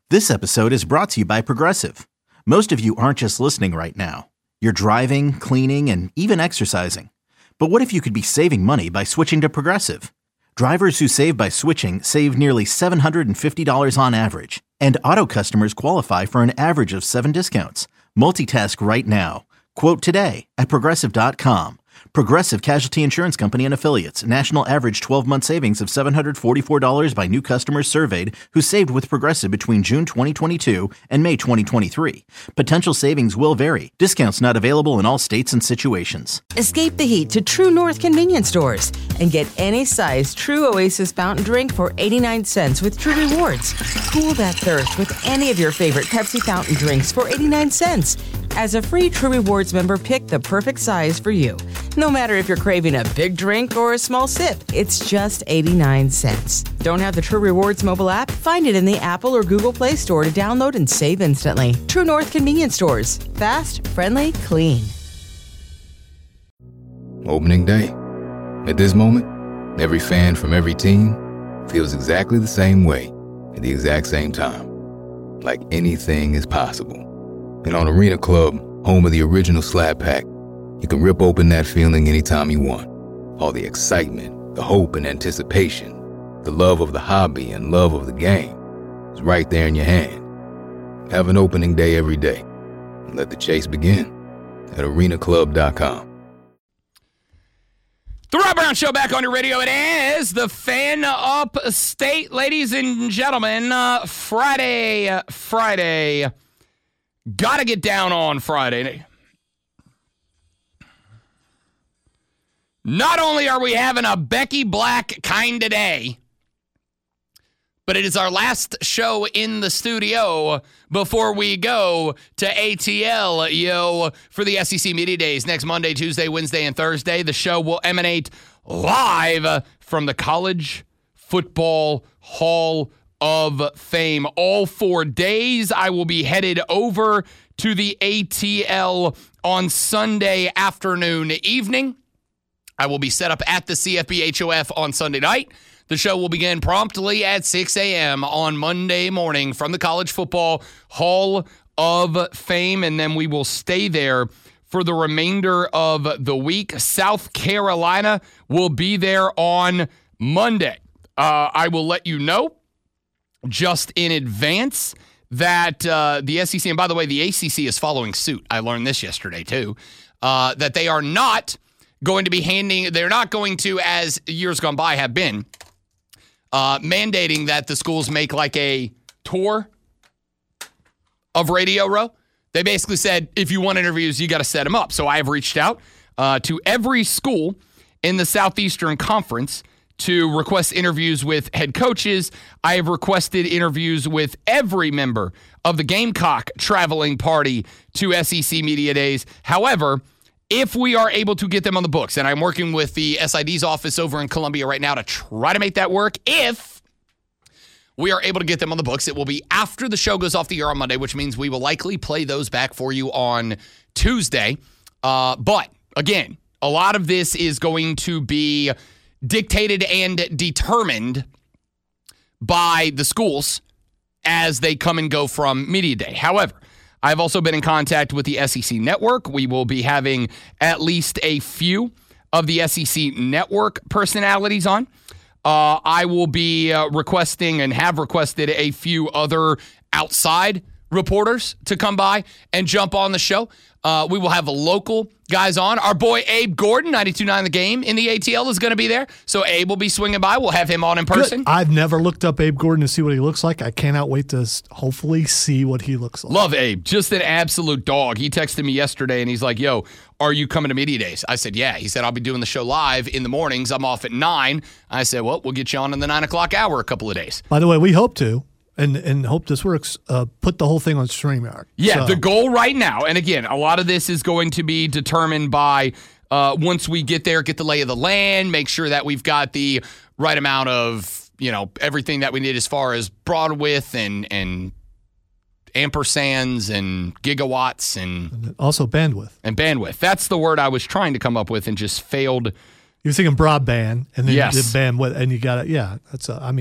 This episode is brought to you by Progressive. Most of you aren't just listening right now. You're driving, cleaning, and even exercising. But what if you could be saving money by switching to Progressive? Drivers who save by switching save nearly $750 on average. And auto customers qualify for an average of 7 discounts. Multitask right now. Quote today at Progressive.com. Progressive Casualty Insurance Company and Affiliates. National average 12-month savings of $744 by new customers surveyed who saved with Progressive between June 2022 and May 2023. Potential savings will vary. Discounts not available in all states and situations. Escape the heat to True North convenience stores and get any size True Oasis fountain drink for 89 cents with True Rewards. Cool that thirst with any of your favorite Pepsi fountain drinks for 89 cents. As a free True Rewards member, pick the perfect size for you. No matter if you're craving a big drink or a small sip, it's just 89 cents. Don't have the True Rewards mobile app? Find it in the Apple or Google Play Store to download and save instantly. True North convenience stores. Fast, friendly, clean. Opening day. At this moment, every fan from every team feels exactly the same way at the exact same time. Like anything is possible. And on Arena Club, home of the original Slab Pack, you can rip open that feeling anytime you want. All the excitement, the hope and anticipation, the love of the hobby and love of the game is right there in your hand. Have an opening day every day. And let the chase begin at arenaclub.com. The Rob Brown Show back on your radio. It is the Fan Upstate, ladies and gentlemen. Friday. Gotta get down on Friday. Not only are we having a Becky Black kind of day, but it is our last show in the studio before we go to ATL, for the SEC Media Days next Monday, Tuesday, Wednesday, and Thursday. The show will emanate live from the College Football Hall of Fame. All 4 days, I will be headed over to the ATL on Sunday afternoon, evening. I will be set up at the CFB HOF on Sunday night. The show will begin promptly at 6 a.m. on Monday morning from the College Football Hall of Fame, and then we will stay there for the remainder of the week. South Carolina will be there on Monday. I will let you know just in advance that the SEC, and by the way, the ACC is following suit. I learned this yesterday too, that they are not going to be they're not going to, as years gone by have been, mandating that the schools make like a tour of Radio Row. They basically said, if you want interviews, you got to set them up. So I have reached out to every school in the Southeastern Conference to request interviews with head coaches. I have requested interviews with every member of the Gamecock traveling party to SEC Media Days. However, if we are able to get them on the books, and I'm working with the SID's office over in Columbia right now to try to make that work, if we are able to get them on the books, it will be after the show goes off the air on Monday, which means we will likely play those back for you on Tuesday. But, again, a lot of this is going to be dictated and determined by the schools as they come and go from Media Day. However, I've also been in contact with the SEC Network. We will be having at least a few of the SEC Network personalities on. I will be requesting and have requested a few other outside reporters to come by and jump on the show. We will have a local guys on. Our boy Abe Gordon, 92.9 The Game in the ATL, is going to be there. So Abe will be swinging by. We'll have him on in person. Good. I've never looked up Abe Gordon to see what he looks like. I cannot wait to hopefully see what he looks like. Love Abe. Just an absolute dog. He texted me yesterday and he's like, yo, are you coming to Media Days? I said, yeah. He said, I'll be doing the show live in the mornings. I'm off at 9. I said, well, we'll get you on in the 9 o'clock hour a couple of days. By the way, we hope to. And hope this works, put the whole thing on StreamYard. Yeah, the goal right now, and again, a lot of this is going to be determined by once we get there, get the lay of the land, make sure that we've got the right amount of, everything that we need as far as broad width and ampersands and gigawatts and also bandwidth. And bandwidth. That's the word I was trying to come up with and just failed. You're thinking broadband, and then yes. you did bandwidth, and you got it. Yeah, that's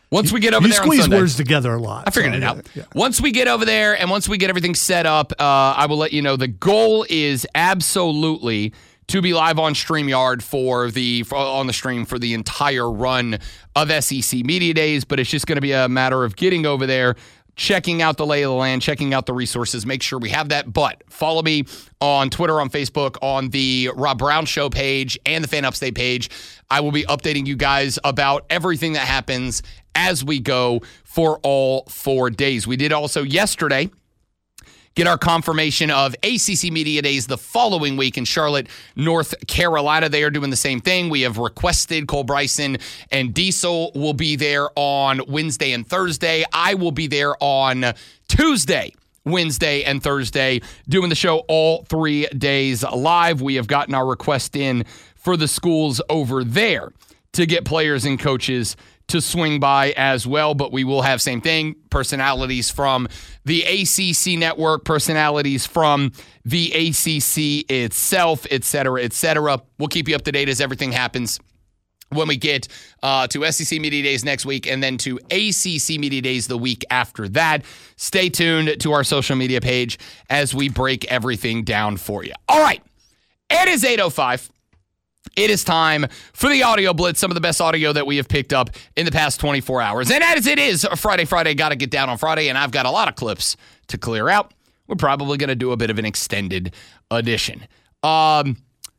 Once we get over there on Sunday. You squeeze words together a lot. I figured it out. Yeah. Once we get over there and once we get everything set up, I will let you know. The goal is absolutely to be live on StreamYard on the stream for the entire run of SEC Media Days, but it's just going to be a matter of getting over there, checking out the lay of the land, checking out the resources, make sure we have that. But follow me on Twitter, on Facebook, on the Rob Brown Show page and the Fan Upstate page. I will be updating you guys about everything that happens as we go for all 4 days. We did also yesterday get our confirmation of ACC Media Days the following week in Charlotte, North Carolina. They are doing the same thing. We have requested Cole Bryson and Diesel will be there on Wednesday and Thursday. I will be there on Tuesday, Wednesday, and Thursday doing the show all 3 days live. We have gotten our request in for the schools over there to get players and coaches to swing by as well, but we will have same thing, personalities from the ACC network, personalities from the ACC itself, et cetera, et cetera. We'll keep you up to date as everything happens when we get to SEC Media Days next week and then to ACC Media Days the week after that. Stay tuned to our social media page as we break everything down for you. All right, it is 8:05. It is time for the Audio Blitz, some of the best audio that we have picked up in the past 24 hours. And as it is Friday, got to get down on Friday, and I've got a lot of clips to clear out. We're probably going to do a bit of an extended edition. So,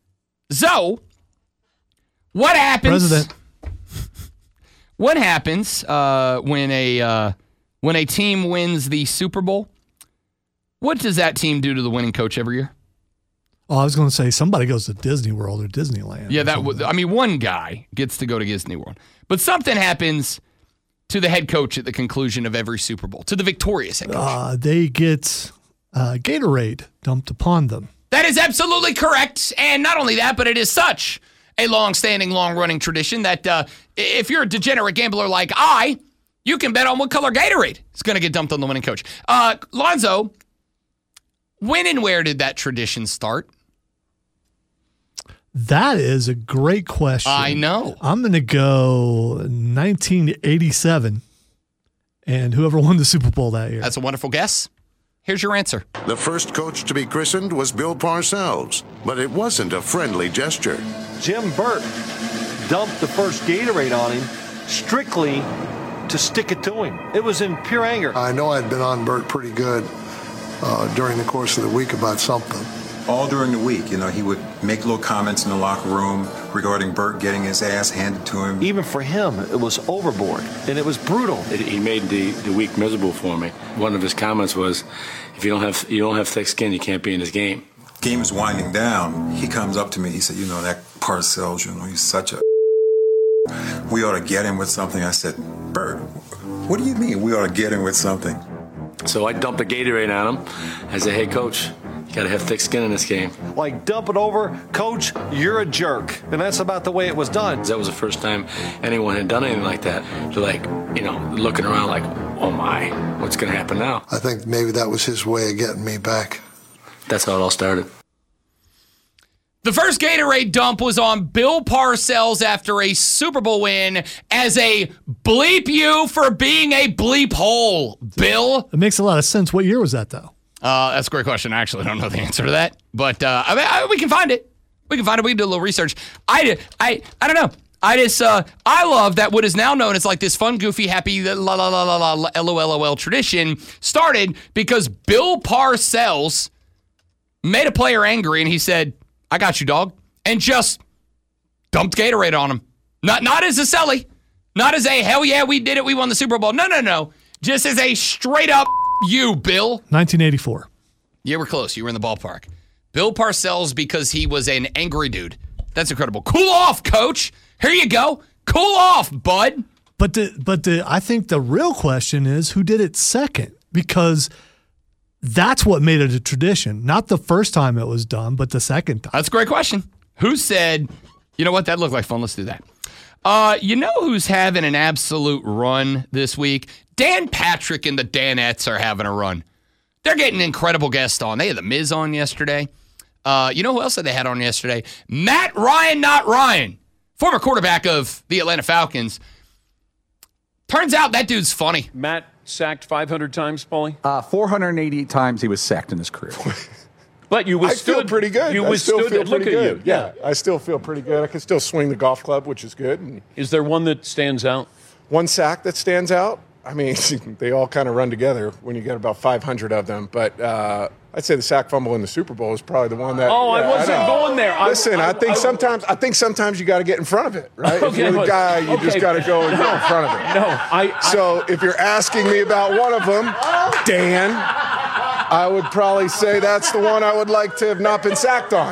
what happens? President. What happens when a team wins the Super Bowl? What does that team do to the winning coach every year? Oh, I was going to say somebody goes to Disney World or Disneyland. Yeah, one guy gets to go to Disney World. But something happens to the head coach at the conclusion of every Super Bowl, to the victorious head coach. They get Gatorade dumped upon them. That is absolutely correct. And not only that, but it is such a long-standing, long-running tradition that if you're a degenerate gambler like you can bet on what color Gatorade is going to get dumped on the winning coach. Lonzo, when and where did that tradition start? That is a great question. I know. I'm going to go 1987 and whoever won the Super Bowl that year. That's a wonderful guess. Here's your answer. The first coach to be christened was Bill Parcells, but it wasn't a friendly gesture. Jim Burt dumped the first Gatorade on him strictly to stick it to him. It was in pure anger. I know I'd been on Burt pretty good during the course of the week about something. All during the week, he would make little comments in the locker room regarding Burt getting his ass handed to him. Even for him, it was overboard, and it was brutal. He made the week miserable for me. One of his comments was, if you don't have thick skin, you can't be in this game. Game is winding down. He comes up to me. He said, that Parcells, he's such a... We ought to get him with something. I said, Burt, what do you mean we ought to get him with something? So I dumped a Gatorade on him. I said, hey, coach, you got to have thick skin in this game. Like, dump it over, coach, you're a jerk. And that's about the way it was done. That was the first time anyone had done anything like that. They're looking around like, oh my, what's going to happen now? I think maybe that was his way of getting me back. That's how it all started. The first Gatorade dump was on Bill Parcells after a Super Bowl win as a bleep you for being a bleep hole, Bill. It makes a lot of sense. What year was that, though? That's a great question. I actually don't know the answer to that, but we can find it. We can find it. We can do a little research. I don't know. I love that what is now known as like this fun, goofy, happy, LOL tradition started because Bill Parcells made a player angry and he said, I got you, dog, and just dumped Gatorade on him. Not as a selly, not as a hell yeah, we did it, we won the Super Bowl. No. Just as a straight up you, Bill. 1984. You were close. You were in the ballpark. Bill Parcells because he was an angry dude. That's incredible. Cool off, coach. Here you go. Cool off, bud. But I think the real question is who did it second, because that's what made it a tradition. Not the first time it was done, but the second time. That's a great question. Who said, you know what, that looked like fun, let's do that. You know who's having an absolute run this week? Dan Patrick and the Danettes are having a run. They're getting incredible guests on. They had The Miz on yesterday. You know who else they had on yesterday? Matt Ryan, not Ryan, former quarterback of the Atlanta Falcons. Turns out that dude's funny. Matt sacked 500 times, Paulie? 488 times he was sacked in his career. But you withstood. I feel pretty good. You I still withstood feel it. Look pretty at good. you. Yeah, I still feel pretty good. I can still swing the golf club, which is good. And is there one that stands out? one sack that stands out? I mean, they all kind of run together when you get about 500 of them. But I'd say the sack fumble in the Super Bowl is probably the one that. Oh, I wasn't going there. Listen, I think sometimes you got to get in front of it, right? Okay, if you're the guy, you just got to go and get in front of it. So if you're asking me about one of them, Dan, I would probably say that's the one I would like to have not been sacked on.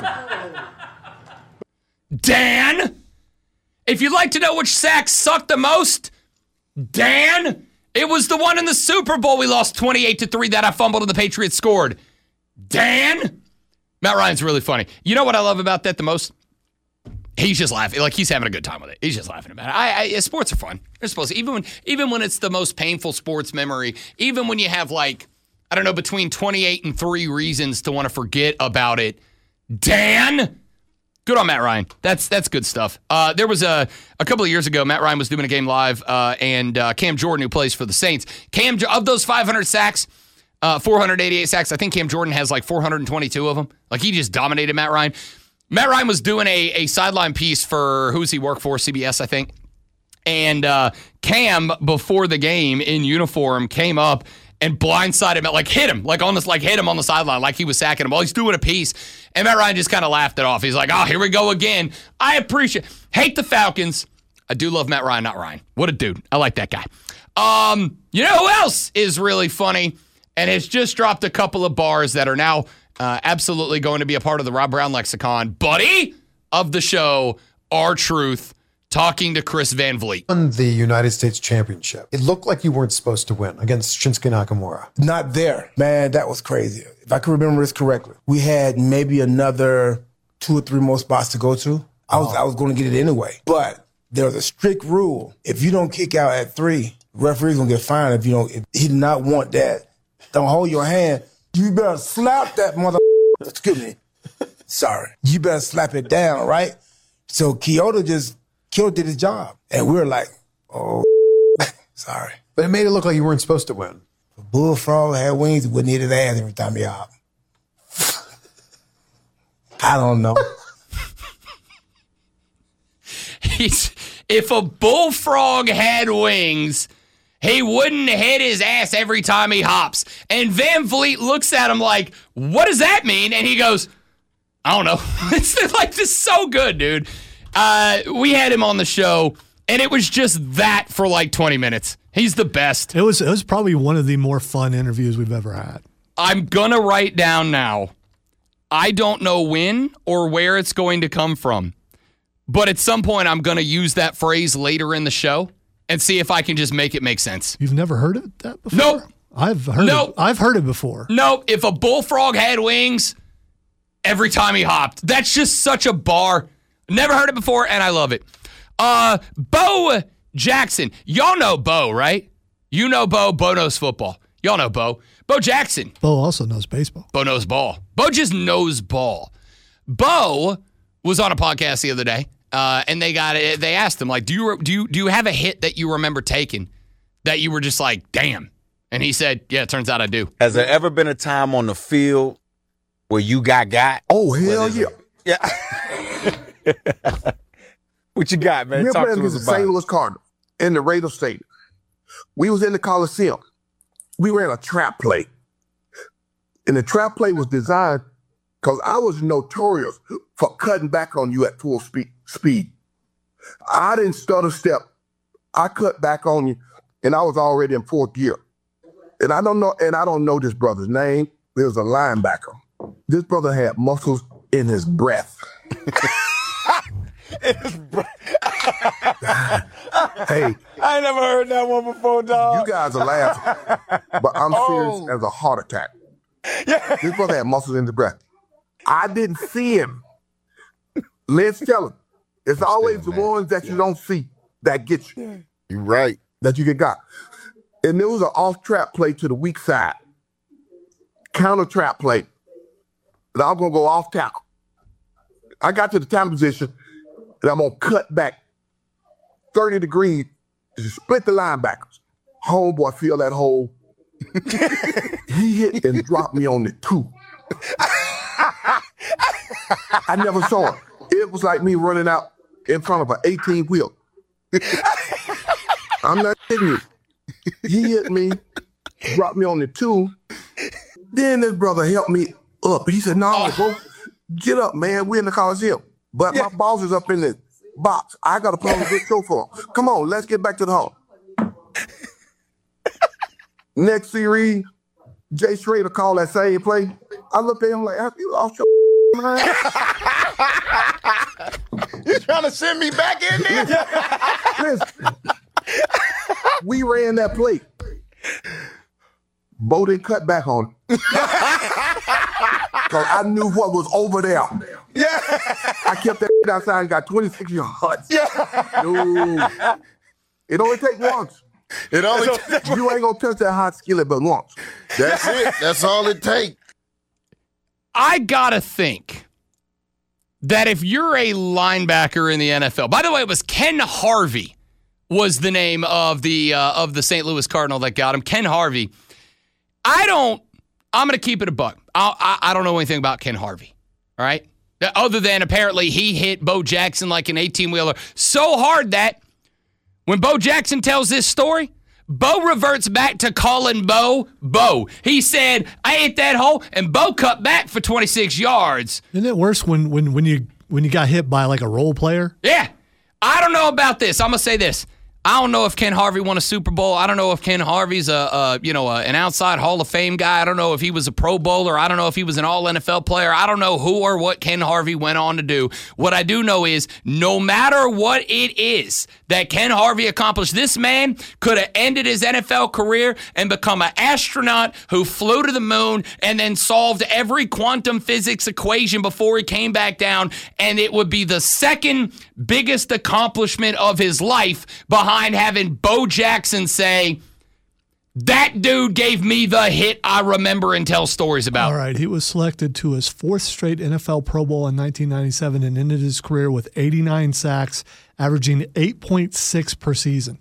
Dan, if you'd like to know which sacks sucked the most, Dan, it was the one in the Super Bowl we lost 28-3 that I fumbled and the Patriots scored. Dan, Matt Ryan's really funny. You know what I love about that the most? He's just laughing. Like, he's having a good time with it. He's just laughing about it. Sports are fun. They're supposed to. Even when it's the most painful sports memory, even when you have, like, I don't know, between 28 and 3 reasons to want to forget about it. Dan, good on Matt Ryan. That's good stuff. There was a couple of years ago, Matt Ryan was doing a game live, and Cam Jordan, who plays for the Saints, of those 500 sacks, 488 sacks, I think Cam Jordan has like 422 of them. Like, he just dominated Matt Ryan. Matt Ryan was doing a sideline piece for, who's he work for? CBS, I think. And Cam, before the game in uniform, came up and blindsided him, like hit him on the sideline, like he was sacking him while he's doing a piece. And Matt Ryan just kind of laughed it off. He's like, oh, here we go again. I hate the Falcons. I do love Matt Ryan, not Ryan. What a dude. I like that guy. You know who else is really funny and has just dropped a couple of bars that are now absolutely going to be a part of the Rob Brown lexicon? Buddy of the show, R-Truth, talking to Chris Van Vliet. Won the United States Championship. It looked like you weren't supposed to win against Shinsuke Nakamura. Not there. Man, that was crazy. If I can remember this correctly, we had maybe another 2 or 3 more spots to go to. I was going to get it anyway. But there was a strict rule. If you don't kick out at 3, referee's going to get fined if you don't. If he did not want that. Don't hold your hand. You better slap that mother. Excuse me. Sorry. You better slap it down, right? So Kyoto did his job. And we were like, oh, sorry. But it made it look like you weren't supposed to win. If a bullfrog had wings, it wouldn't eat his ass every time he hopped. I don't know. If a bullfrog had wings, he wouldn't hit his ass every time he hops. And Van Vliet looks at him like, what does that mean? And he goes, I don't know. It's like, this is so good, dude. We had him on the show, and it was just that for like 20 minutes. He's the best. It was probably one of the more fun interviews we've ever had. I'm going to write down now. I don't know when or where it's going to come from, but at some point I'm going to use that phrase later in the show and see if I can just make it make sense. You've never heard of that before? Nope. I've heard it before. Nope. If a bullfrog had wings every time he hopped, that's just such a bar. Never heard it before, and I love it. Bo Jackson. Y'all know Bo, right? You know Bo. Bo knows football. Y'all know Bo. Bo Jackson. Bo also knows baseball. Bo knows ball. Bo just knows ball. Bo was on a podcast the other day, and they asked him, like, do you have a hit that you remember taking that you were just like, damn? And he said, yeah, it turns out I do. Has there ever been a time on the field where you got? Oh, hell yeah. Yeah. What you got, man? We're Talk playing to us against the about St. it. Louis Cardinals in the Raider Stadium. We was in the Coliseum. We ran a trap play. And the trap play was designed because I was notorious for cutting back on you at full speed. I didn't stutter step. I cut back on you, and I was already in 4th gear. And I don't know this brother's name. There was a linebacker. This brother had muscles in his breath. Hey, I ain't never heard that one before, dog. You guys are laughing, but I'm serious as a heart attack. Yeah. This brother had muscles in his breath. I didn't see him. Let's tell him. It's always the ones that you don't see that get you. You're right. That you get got. And there was an off trap play to the weak side. Counter trap play. And I'm going to go off tackle. I got to the time position, and I'm going to cut back 30 degrees split the linebackers. Homeboy feel that hole. He hit and dropped me on the 2. I never saw it. It was like me running out in front of an 18-wheel. I'm not kidding you. He hit me, dropped me on the 2. Then this brother helped me up. He said, no, bro, get up, man. We're in the Coliseum. But my boss is up in the box. I got to put on a good show for him. Come on, let's get back to the hall. Next series, Jay Schrader called that same play. I looked at him like, you lost your mind? You trying to send me back in there? Listen, we ran that play. Bo didn't cut back on it. Because I knew what was over there. Yeah. I kept that outside and got 26 yards. Yeah. No. It only takes once. It only You ain't going to touch that hot skillet but once. That's it. That's all it takes. I got to think that if you're a linebacker in the NFL, by the way, it was Ken Harvey was the name of the St. Louis Cardinal that got him. Ken Harvey. I'm going to keep it a buck. I don't know anything about Ken Harvey, all right? Other than apparently he hit Bo Jackson like an 18-wheeler so hard that when Bo Jackson tells this story, Bo reverts back to calling Bo. He said, I hit that hole, and Bo cut back for 26 yards. Isn't it worse when you got hit by like a role player? Yeah. I don't know about this. I'm going to say this. I don't know if Ken Harvey won a Super Bowl. I don't know if Ken Harvey's an outside Hall of Fame guy. I don't know if he was a Pro Bowler. I don't know if he was an All-NFL player. I don't know who or what Ken Harvey went on to do. What I do know is no matter what it is that Ken Harvey accomplished, this man could have ended his NFL career and become an astronaut who flew to the moon and then solved every quantum physics equation before he came back down, and it would be the second biggest accomplishment of his life behind having Bo Jackson say, that dude gave me the hit I remember and tell stories about. All right, he was selected to his 4th straight NFL Pro Bowl in 1997 and ended his career with 89 sacks, averaging 8.6 per season.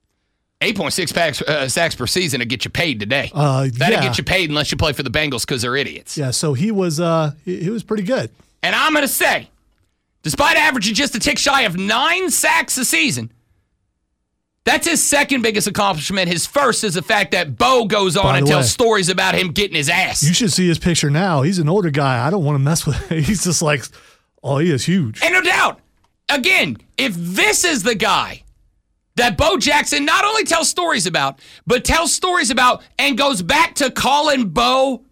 8.6 sacks per season to get you paid today. That'll get you paid unless you play for the Bengals because they're idiots. Yeah, so he was pretty good. And I'm going to say, despite averaging just a tick shy of 9 sacks a season, that's his second biggest accomplishment. His first is the fact that Bo goes on and tells stories about him getting his ass. You should see his picture now. He's an older guy. I don't want to mess with him. He's just like, he is huge. And no doubt, again, if this is the guy that Bo Jackson not only tells stories about, but tells stories about and goes back to calling Bo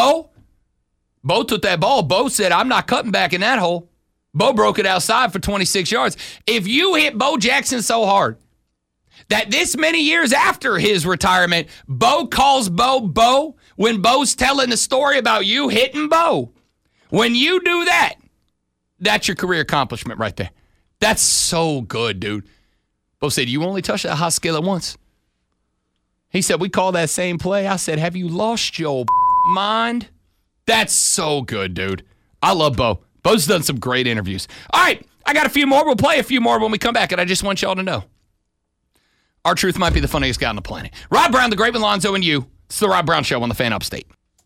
took that ball. Bo said, I'm not cutting back in that hole. Bo broke it outside for 26 yards. If you hit Bo Jackson so hard that this many years after his retirement, Bo calls Bo when Bo's telling the story about you hitting Bo. When you do that, that's your career accomplishment right there. That's so good, dude. Bo said, you only touched that hot skillet once. He said, we call that same play. I said, have you lost your mind? That's so good, dude. I love Bo. Bo's done some great interviews. All right, I got a few more. We'll play a few more when we come back, and I just want y'all to know. R-Truth might be the funniest guy on the planet. Rob Brown, the Great Lonzo, and you. It's the Rob Brown Show on the Fan Upstate.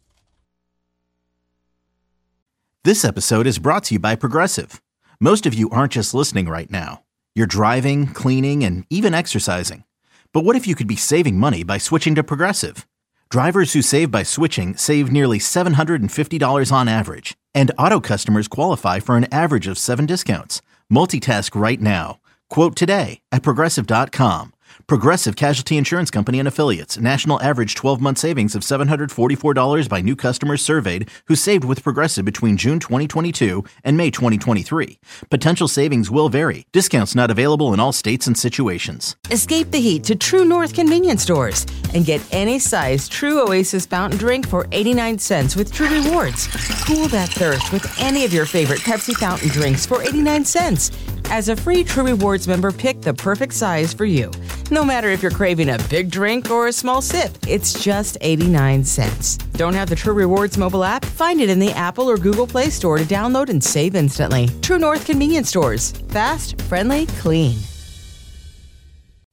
This episode is brought to you by Progressive. Most of you aren't just listening right now. You're driving, cleaning, and even exercising. But what if you could be saving money by switching to Progressive? Drivers who save by switching save nearly $750 on average. And auto customers qualify for an average of 7 discounts. Multitask right now. Quote today at Progressive.com. Progressive Casualty Insurance Company and Affiliates. National average 12-month savings of $744 by new customers surveyed who saved with Progressive between June 2022 and May 2023. Potential savings will vary. Discounts not available in all states and situations. Escape the heat to True North convenience stores and get any size True Oasis fountain drink for 89 cents with True Rewards. Cool that thirst with any of your favorite Pepsi fountain drinks for 89 cents. As a free True Rewards member, pick the perfect size for you. No matter if you're craving a big drink or a small sip, it's just 89 cents. Don't have the True Rewards mobile app? Find it in the Apple or Google Play Store to download and save instantly. True North convenience stores. Fast, friendly, clean.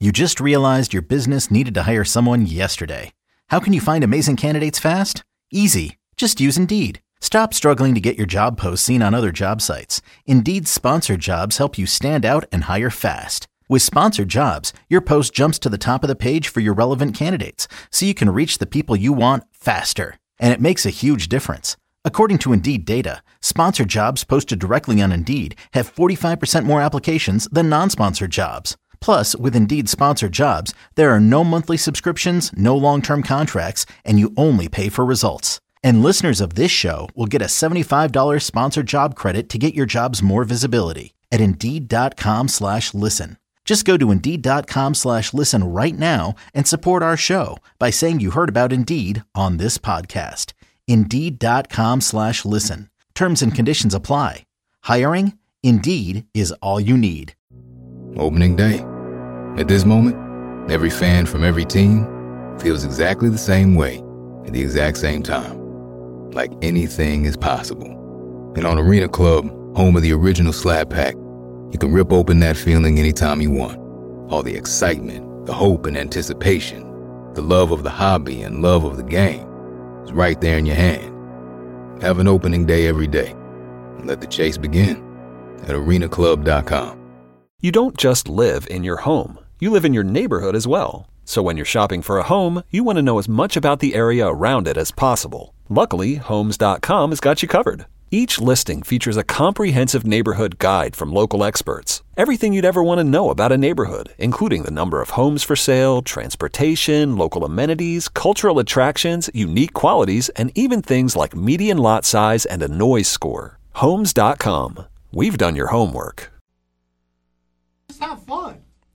You just realized your business needed to hire someone yesterday. How can you find amazing candidates fast? Easy. Just use Indeed. Stop struggling to get your job posts seen on other job sites. Indeed's sponsored jobs help you stand out and hire fast. With sponsored jobs, your post jumps to the top of the page for your relevant candidates, so you can reach the people you want faster. And it makes a huge difference. According to Indeed data, sponsored jobs posted directly on Indeed have 45% more applications than non-sponsored jobs. Plus, with Indeed sponsored jobs, there are no monthly subscriptions, no long-term contracts, and you only pay for results. And listeners of this show will get a $75 sponsored job credit to get your jobs more visibility at Indeed.com/listen. Just go to Indeed.com/listen right now and support our show by saying you heard about Indeed on this podcast. Indeed.com/listen. Terms and conditions apply. Hiring? Indeed is all you need. Opening day. At this moment, every fan from every team feels exactly the same way at the exact same time. Like anything is possible. And on Arena Club, home of the original Slap Pack, you can rip open that feeling anytime you want. All the excitement, the hope and anticipation, the love of the hobby and love of the game is right there in your hand. Have an opening day every day and let the chase begin at arenaclub.com. You don't just live in your home. You live in your neighborhood as well. So when you're shopping for a home, you want to know as much about the area around it as possible. Luckily, Homes.com has got you covered. Each listing features a comprehensive neighborhood guide from local experts. Everything you'd ever want to know about a neighborhood, including the number of homes for sale, transportation, local amenities, cultural attractions, unique qualities, and even things like median lot size and a noise score. Homes.com. We've done your homework. Just have fun.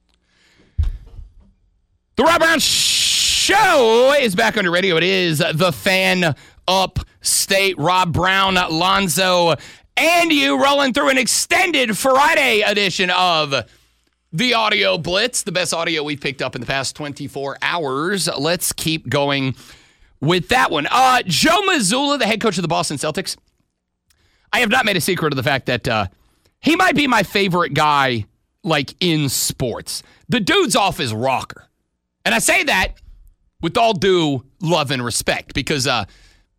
The Rob Brown Show is back on your radio. It is the Fan Upstate. Rob Brown, Lonzo, and you rolling through an extended Friday edition of the Audio Blitz, the best audio we've picked up in the past 24 hours. Let's keep going with that one. Joe Mazzulla, the head coach of the Boston Celtics. I have not made a secret of the fact that he might be my favorite guy, like, in sports. The dude's off his rocker. And I say that with all due love and respect because I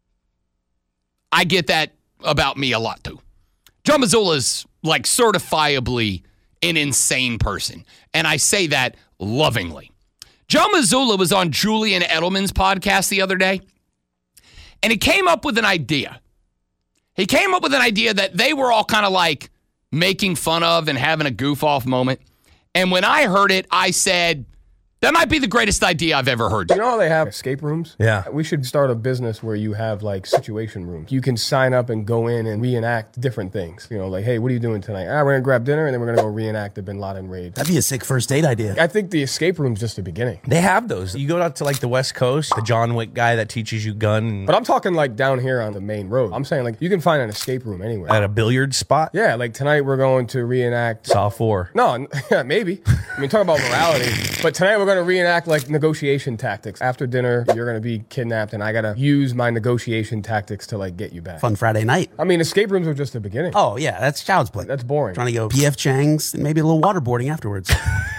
get that about me a lot too. Joe Mazzulla's like certifiably an insane person. And I say that lovingly. Joe Mazzulla was on Julian Edelman's podcast the other day. And he came up with an idea. He came up with an idea that they were all kind of like making fun of and having a goof off moment. And when I heard it, I said, that might be the greatest idea I've ever heard. You know how they have escape rooms? Yeah. We should start a business where you have like situation rooms. You can sign up and go in and reenact different things. You know, like, hey, what are you doing tonight? We're going to grab dinner and then we're going to go reenact the Bin Laden raid. That'd be a sick first date idea. I think the escape room's just the beginning. They have those. You go out to like the West Coast, the John Wick guy that teaches you gun. But I'm talking like down here on the main road. I'm saying like you can find an escape room anywhere. At a billiard spot? Yeah, like tonight we're going to reenact Saw 4. No, maybe. I mean, talk about morality. But tonight we're going to reenact like negotiation tactics. After dinner, you're going to be kidnapped and I got to use my negotiation tactics to like get you back. Fun Friday night. I mean, escape rooms are just the beginning. Oh, yeah, that's child's play. That's boring. Trying to go P.F. Chang's and maybe a little waterboarding afterwards.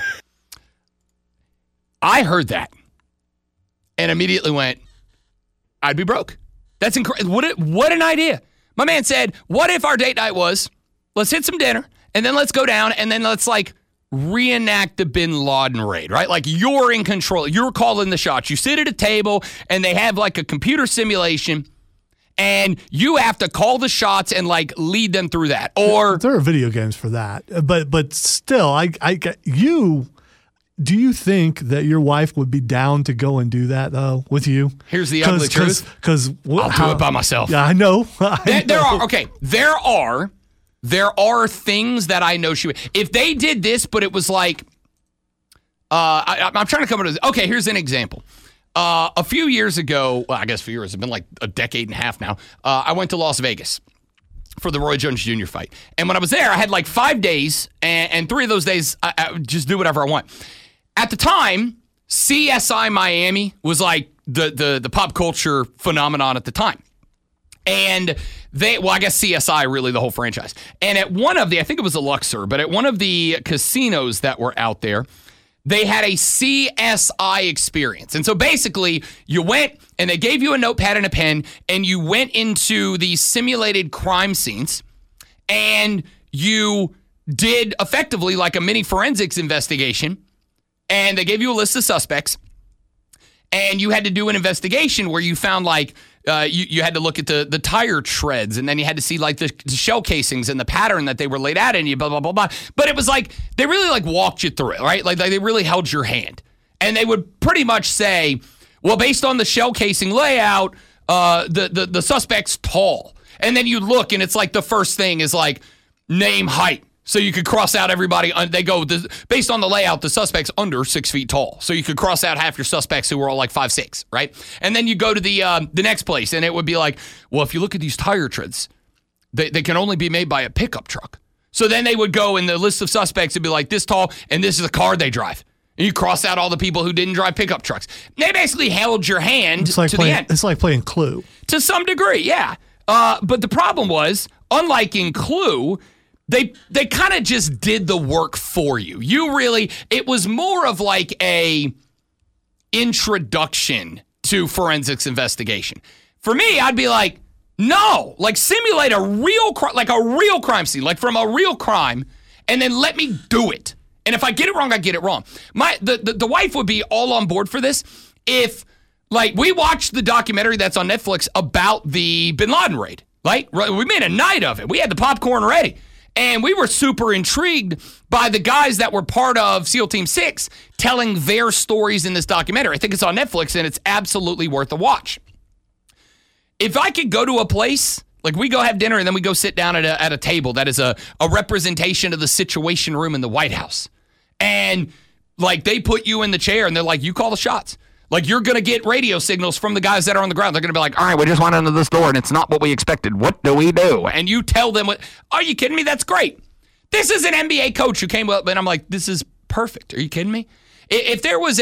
I heard that and immediately went, I'd be broke. That's incredible. What an idea. My man said, what if our date night was, let's hit some dinner and then let's go down and then let's like reenact the Bin Laden raid, right? Like you're in control. You're calling the shots. You sit at a table and they have like a computer simulation and you have to call the shots and like lead them through that. Or there are video games for that. But still, do you think that your wife would be down to go and do that though with you? Here's the ugly truth. Because I'll do it by myself. Yeah, I know. There are things that I know she would. If they did this, but it was like, I'm trying to come up with. Okay, here's an example. A few years ago, well, I guess a few years, it's been like a decade and a half now. I went to Las Vegas for the Roy Jones Jr. fight, and when I was there, I had like 5 days, and 3 of those days I would just do whatever I want. At the time, CSI Miami was like the pop culture phenomenon at the time. And I guess CSI, really the whole franchise. And at one of I think it was a Luxor, but at one of the casinos that were out there, they had a CSI experience. And so basically, you went and they gave you a notepad and a pen, and you went into these simulated crime scenes, and you did effectively like a mini forensics investigation, and they gave you a list of suspects, and you had to do an investigation where you found like, you had to look at the tire treads, and then you had to see like the shell casings and the pattern that they were laid out in you, blah, blah, blah, blah. But it was like, they really like walked you through it, right? Like they really held your hand. And they would pretty much say, well, based on the shell casing layout, the suspect's tall. And then you look, and it's like the first thing is like name, height. So you could cross out everybody. They go, based on the layout, the suspect's under 6 feet tall. So you could cross out half your suspects who were all like 5'6", right? And then you go to the next place, and it would be like, well, if you look at these tire treads, they can only be made by a pickup truck. So then they would go in the list of suspects and be like this tall, and this is the car they drive. And you cross out all the people who didn't drive pickup trucks. They basically held your hand to the end. It's like playing Clue. To some degree, yeah. But the problem was, unlike in Clue, they kind of just did the work for you. It was more of like a introduction to forensics investigation. For me, I'd be like, no, like simulate a real crime scene, like from a real crime, and then let me do it. And if I get it wrong, I get it wrong. The wife would be all on board for this if, like, we watched the documentary that's on Netflix about the Bin Laden raid. Right? We made a night of it. We had the popcorn ready. And we were super intrigued by the guys that were part of SEAL Team 6 telling their stories in this documentary. I think it's on Netflix, and it's absolutely worth a watch. If I could go to a place, like we go have dinner and then we go sit down at a table that is a representation of the Situation Room in the White House. And like they put you in the chair and they're like, you call the shots. Like, you're going to get radio signals from the guys that are on the ground. They're going to be like, all right, we just went into this door, and it's not what we expected. What do we do? And you tell them, are you kidding me? That's great. This is an NBA coach who came up, and I'm like, this is perfect. Are you kidding me? If there was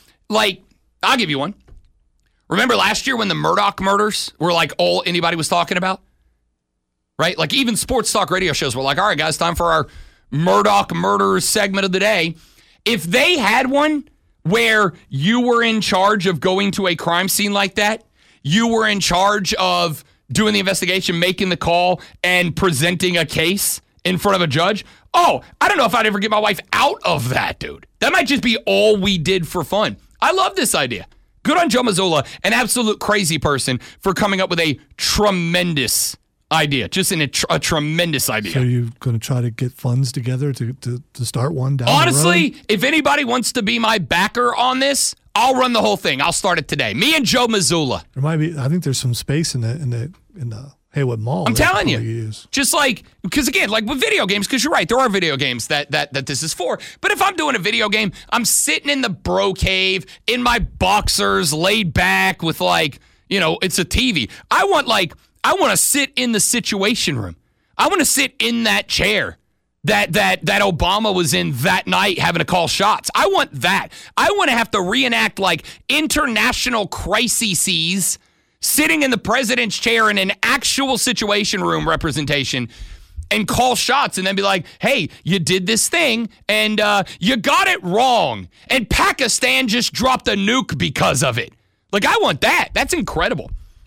I'll give you one. Remember last year when the Murdaugh murders were like all anybody was talking about? Right? Like, even sports talk radio shows were like, all right, guys, time for our Murdaugh murders segment of the day. If they had one where you were in charge of going to a crime scene like that, you were in charge of doing the investigation, making the call, and presenting a case in front of a judge, I don't know if I'd ever get my wife out of that, dude. That might just be all we did for fun. I love this idea. Good on Joe Mazzulla, an absolute crazy person, for coming up with a tremendous idea. Just a tremendous idea. So you're going to try to get funds together to start one down Honestly, the road? If anybody wants to be my backer on this, I'll run the whole thing. I'll start it today. Me and Joe Mazzulla. There might be. I think there's some space in the Haywood Mall. I'm telling you. Just like, because again, like with video games, because you're right, there are video games that this is for. But if I'm doing a video game, I'm sitting in the bro cave in my boxers, laid back with it's a TV. I want to sit in the Situation Room. I want to sit in that chair that Obama was in that night having to call shots. I want that. I want to have to reenact like international crises, sitting in the president's chair in an actual Situation Room representation and call shots and then be like, hey, you did this thing and you got it wrong. And Pakistan just dropped a nuke because of it. Like, I want that. That's incredible.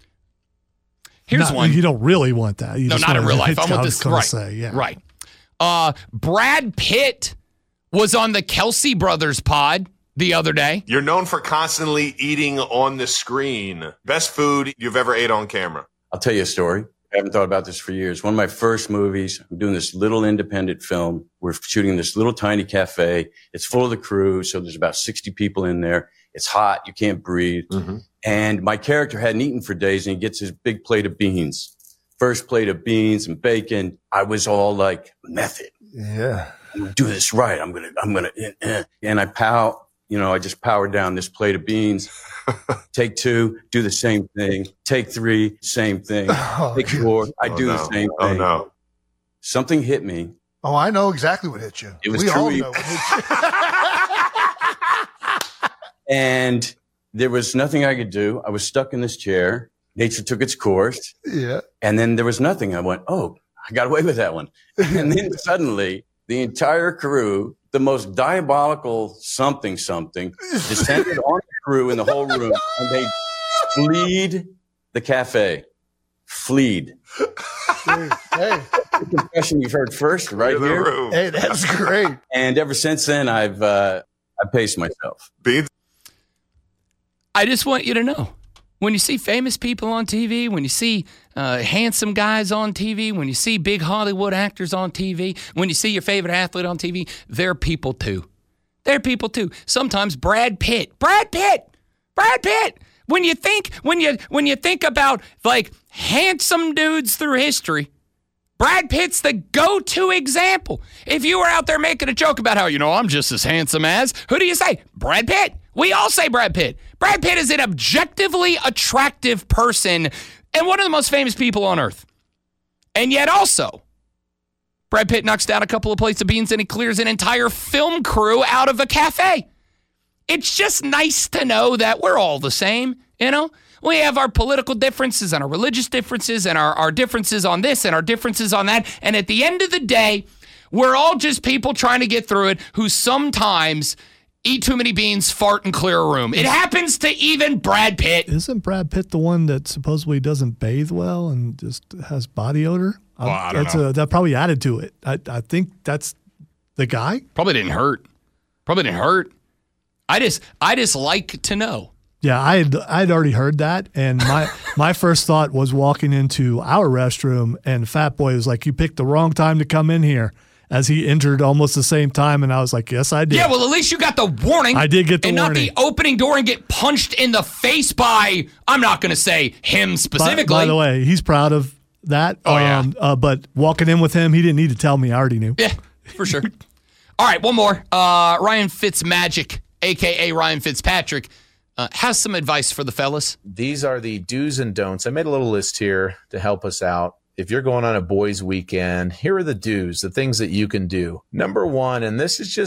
Here's one. You don't really want that. No, not in real life. I want this. Right. Say, yeah. Right. Brad Pitt was on the Kelsey Brothers pod the other day. You're known for constantly eating on the screen. Best food you've ever ate on camera. I'll tell you a story. I haven't thought about this for years. One of my first movies, I'm doing this little independent film. We're shooting this little tiny cafe. It's full of the crew, so there's about 60 people in there. It's hot. You can't breathe. Mm-hmm. And my character hadn't eaten for days, and he gets his big plate of beans. First plate of beans and bacon. I was all like, method. Yeah. I'm gonna do this right. I'm gonna, and I just powered down this plate of beans. Take two, do the same thing. Take three, same thing. Take four, I do the same thing. Oh, no. Something hit me. Oh, I know exactly what hit you. It was we true. all know what hit you. And there was nothing I could do. I was stuck in this chair. Nature took its course. Yeah. And then there was nothing. I went, I got away with that one. And then suddenly the entire crew, the most diabolical something descended on the crew in the whole room, and they fleed the cafe. Fleed. Hey. The confession you've heard first, right here. Hey, that's great. And ever since then, I've paced myself. I just want you to know, when you see famous people on TV, when you see handsome guys on TV, when you see big Hollywood actors on TV, when you see your favorite athlete on TV, they're people too. They're people too. Sometimes Brad Pitt. When you think about like handsome dudes through history, Brad Pitt's the go-to example. If you were out there making a joke about how, I'm just as handsome as, who do you say? Brad Pitt. We all say Brad Pitt. Brad Pitt is an objectively attractive person and one of the most famous people on earth. And yet also, Brad Pitt knocks down a couple of plates of beans and he clears an entire film crew out of a cafe. It's just nice to know that we're all the same, We have our political differences and our religious differences and our differences on this and our differences on that. And at the end of the day, we're all just people trying to get through it who sometimes eat too many beans, fart, and clear a room. It happens to even Brad Pitt. Isn't Brad Pitt the one that supposedly doesn't bathe well and just has body odor? Well, I don't know. That probably added to it. I think that's the guy. Probably didn't hurt. I just like to know. Yeah, I'd already heard that, and my first thought was walking into our restroom, and Fat Boy was like, "You picked the wrong time to come in here," as he entered almost the same time, and I was like, "Yes, I did." Yeah, well, at least you got the warning. I did get the warning. And not the opening door and get punched in the face by, I'm not going to say him specifically. By the way, he's proud of that. Oh, yeah. But walking in with him, he didn't need to tell me. I already knew. Yeah, for sure. All right, one more. Ryan Fitzmagic, a.k.a. Ryan Fitzpatrick, has some advice for the fellas. These are the do's and don'ts. I made a little list here to help us out. If you're going on a boys' weekend, here are the do's, the things that you can do. Number one, and this is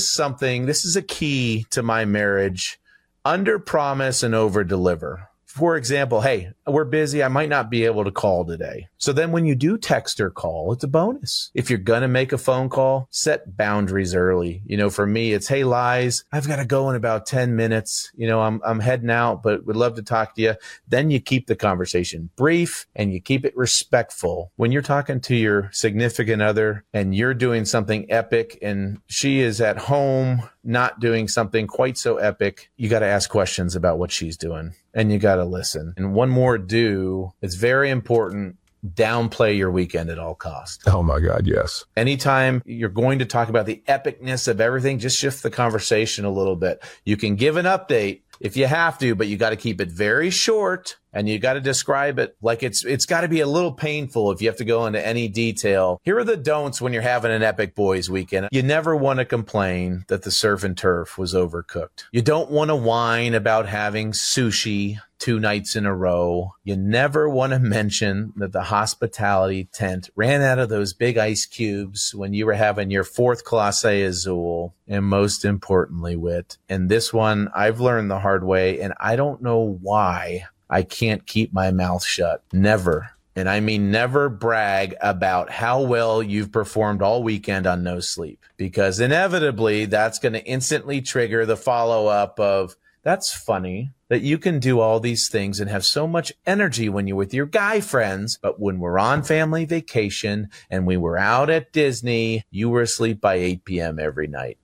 a key to my marriage, under promise and over deliver. For example, hey, we're busy. I might not be able to call today. So then when you do text or call, it's a bonus. If you're going to make a phone call, set boundaries early. For me, it's, hey, Liz, I've got to go in about 10 minutes. I'm heading out, but would love to talk to you. Then you keep the conversation brief and you keep it respectful. When you're talking to your significant other and you're doing something epic and she is at home not doing something quite so epic, you got to ask questions about what she's doing and you got to listen. And one more do, it's very important, downplay your weekend at all costs. Oh my God, yes. Anytime you're going to talk about the epicness of everything, just shift the conversation a little bit. You can give an update if you have to, but you got to keep it very short and you got to describe it like it's got to be a little painful if you have to go into any detail. Here are the don'ts when you're having an epic boys weekend. You never want to complain that the surf and turf was overcooked. You don't want to whine about having sushi 2 nights in a row. You never want to mention that the hospitality tent ran out of those big ice cubes when you were having your 4th Clase Azul. And most importantly, Whit, and this one I've learned the hard way, and I don't know why I can't keep my mouth shut. Never, and I mean never, brag about how well you've performed all weekend on no sleep, because inevitably that's going to instantly trigger the follow-up of, that's funny that you can do all these things and have so much energy when you're with your guy friends, but when we're on family vacation and we were out at Disney, you were asleep by 8 p.m. every night.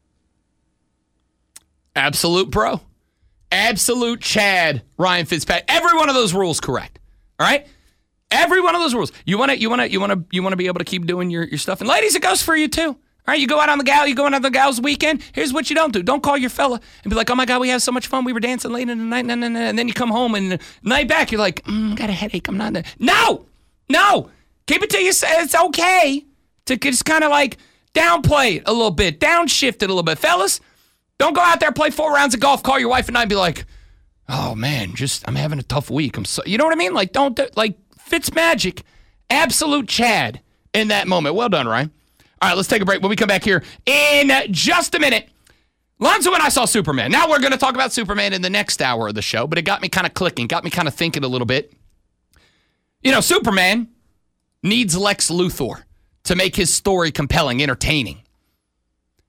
Absolute bro. Absolute Chad, Ryan Fitzpatrick. Every one of those rules correct. All right? Every one of those rules. You want to be able to keep doing your stuff. And ladies, it goes for you too. All right, you go out on the gal's weekend. Here's what you don't do. Don't call your fella and be like, "Oh my God, we have so much fun. We were dancing late in the night." And then you come home and the night back, you're like, "I got a headache. I'm not." No. Keep it to yourself. It's okay to just kind of like downplay it a little bit, downshift it a little bit, fellas. Don't go out there, play 4 rounds of golf, call your wife at night and be like, "Oh man, I'm having a tough week." You know what I mean? Like, don't like Fitzmagic, absolute Chad in that moment. Well done, Ryan. All right, let's take a break. When we come back here in just a minute, Lonzo and I saw Superman. Now we're going to talk about Superman in the next hour of the show, but it got me kind of clicking, got me kind of thinking a little bit. Superman needs Lex Luthor to make his story compelling, entertaining.